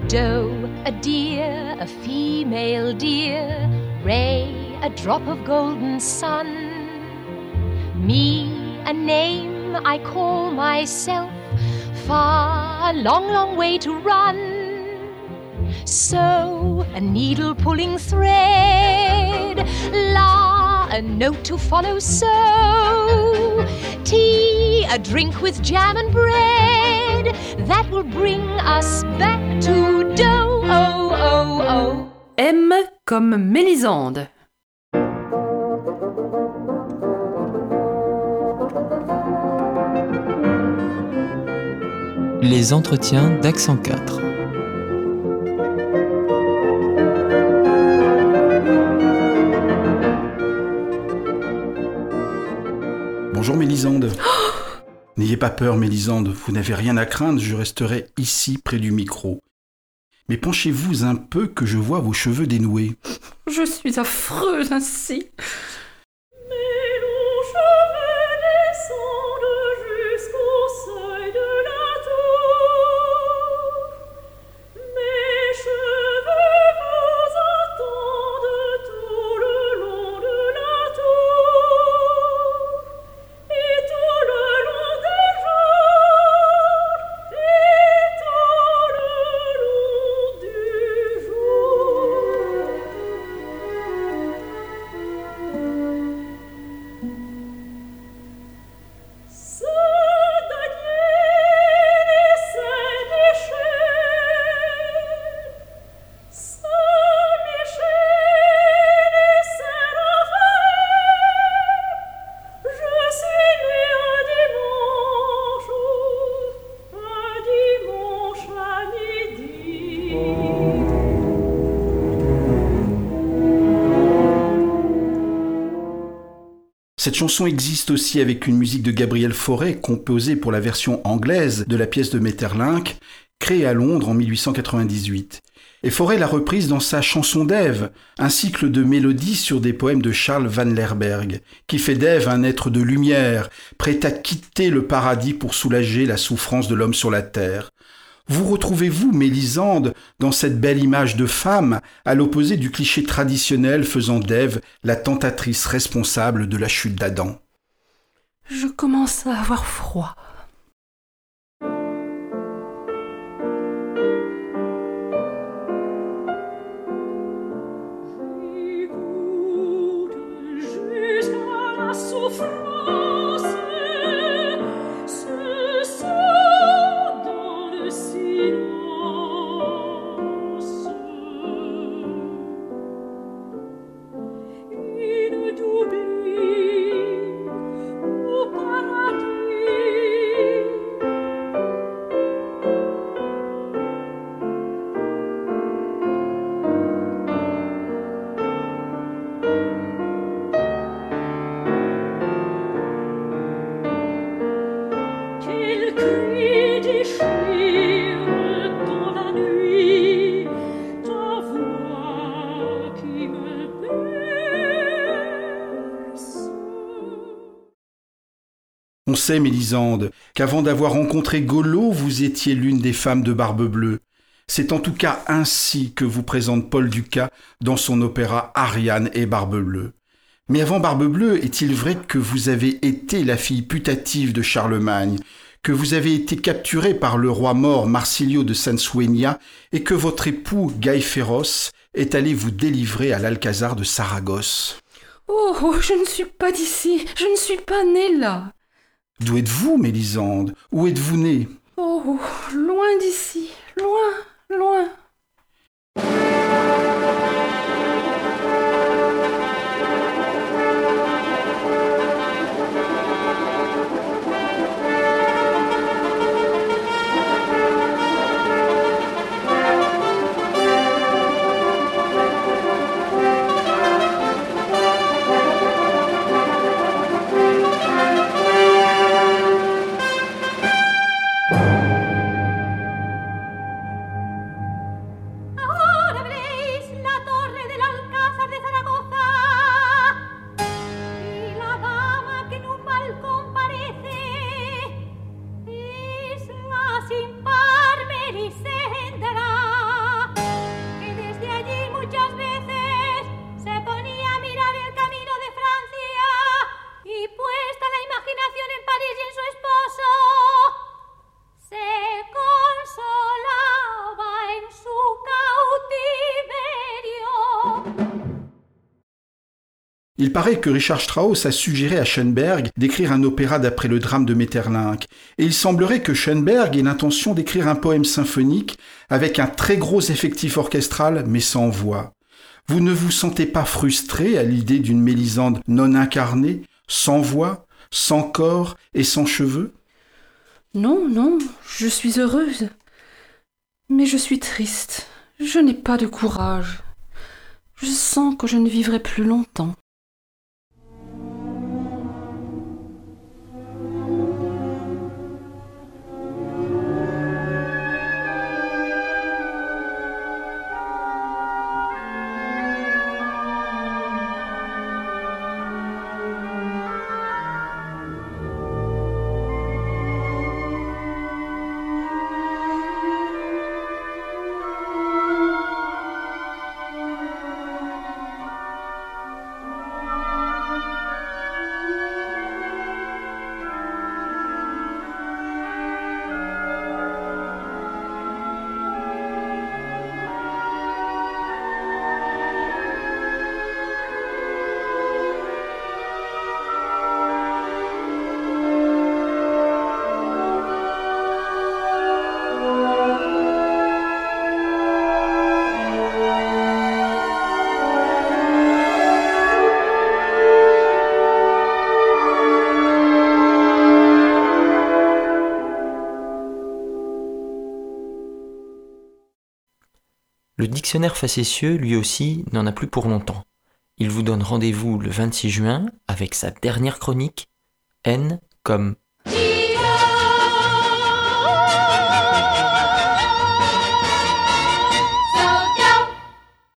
doe, a deer, a female deer, ray, a drop of golden sun. Me, a name I call myself, far, a long, long way to run. So, a needle pulling thread, la, a note to follow, so, tea, a drink with jam and bread, that will bring us back to dough, oh, oh, oh. M comme Mélisande. Les entretiens d'Accent 4. Bonjour Mélisande. N'ayez pas peur Mélisande, vous n'avez rien à craindre, je resterai ici près du micro. Mais penchez-vous un peu que je vois vos cheveux dénoués. Je suis affreuse ainsi. Cette chanson existe aussi avec une musique de Gabriel Fauré composée pour la version anglaise de la pièce de Maeterlinck, créée à Londres en 1898. Et Fauré l'a reprise dans sa Chanson d'Ève, un cycle de mélodies sur des poèmes de Charles van Lerberghe, qui fait d'Ève un être de lumière, prêt à quitter le paradis pour soulager la souffrance de l'homme sur la terre. Vous retrouvez-vous, Mélisande, dans cette belle image de femme, à l'opposé du cliché traditionnel faisant d'Ève la tentatrice responsable de la chute d'Adam? Je commence à avoir froid. On sait, Mélisande, qu'avant d'avoir rencontré Golo, vous étiez l'une des femmes de Barbe Bleue. C'est en tout cas ainsi que vous présente Paul Dukas dans son opéra Ariane et Barbe Bleue. Mais avant Barbe Bleue, est-il vrai que vous avez été la fille putative de Charlemagne, que vous avez été capturée par le roi mort Marsilio de Sansuenia et que votre époux Guy Féroce est allé vous délivrer à l'Alcazar de Saragosse? Oh, je ne suis pas d'ici, je ne suis pas née là. D'où êtes-vous, Mélisande? Où êtes-vous née? Oh, loin d'ici, loin, loin. Il paraît que Richard Strauss a suggéré à Schoenberg d'écrire un opéra d'après le drame de Maeterlinck, et il semblerait que Schoenberg ait l'intention d'écrire un poème symphonique avec un très gros effectif orchestral mais sans voix. Vous ne vous sentez pas frustré à l'idée d'une Mélisande non incarnée, sans voix, sans corps et sans cheveux ? Non, non, je suis heureuse. Mais je suis triste. Je n'ai pas de courage. Je sens que je ne vivrai plus longtemps. Le dictionnaire facétieux, lui aussi, n'en a plus pour longtemps. Il vous donne rendez-vous le 26 juin avec sa dernière chronique, N comme